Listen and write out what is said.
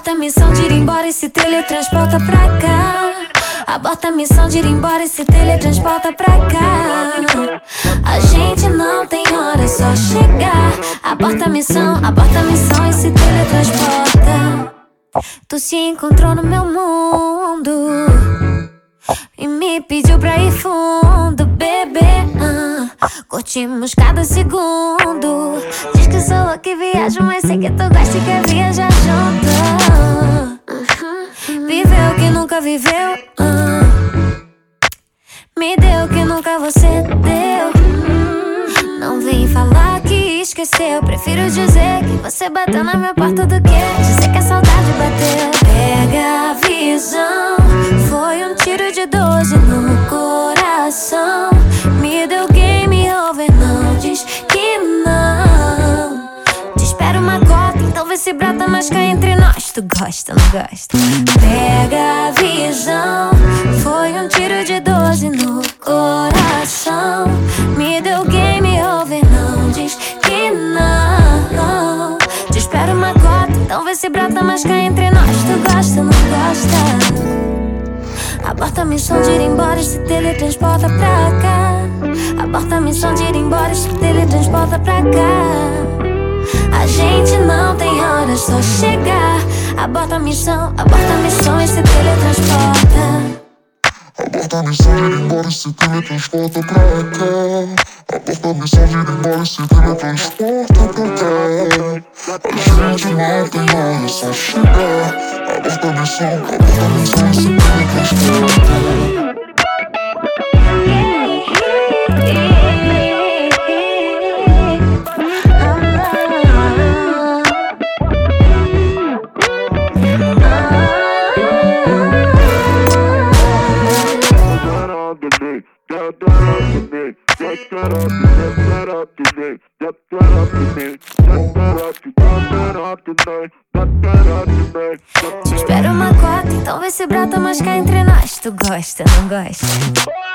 Aborta a missão de ir embora e se teletransporta pra cá. Aborta a missão de ir embora e se teletransporta pra cá. A gente não tem hora, é só chegar. Aborta a missão e se teletransporta. Tu se encontrou no meu mundo e me pediu pra ir fundo, bebê. Curtimos cada segundo. Diz que sou louca e viajo, mas sei que tu gosta e quer viajar junto. Viveu o que nunca viveu, me deu o que nunca você deu. Não vem falar que esqueceu. Prefiro dizer que você bateu na minha porta do que dizer que a saudade bateu. Pega a visão, foi um tiro de 12 no coração. Me deu game over, não diz que não. Te espero uma cota, então vê se brota, mas cá entre nós. Tu gosta, não gosta? Pega a visão, foi um tiro de 12 no coração. Me deu game over, não diz que não. Te espero uma cota, então vê se brota, mas cá entre nós. Tu gosta, não gosta? Aborta a missão de ir embora e se teletransporta pra cá. Aborta a missão de ir embora e se teletransporta pra cá. A gente não tem hora, é só chegar. Aborta a missão e se teletransporta. Aborta a missão de ir embora e se teletransporta pra cá. Aborta a missão de ir embora e se teletransporta pra cá. A gente não tem hora, é só chegar. Aborta a missão e se teletransporta. Te espero uma cota, então vê se brota, mas cá entre nós. Tu gosta, não gosta?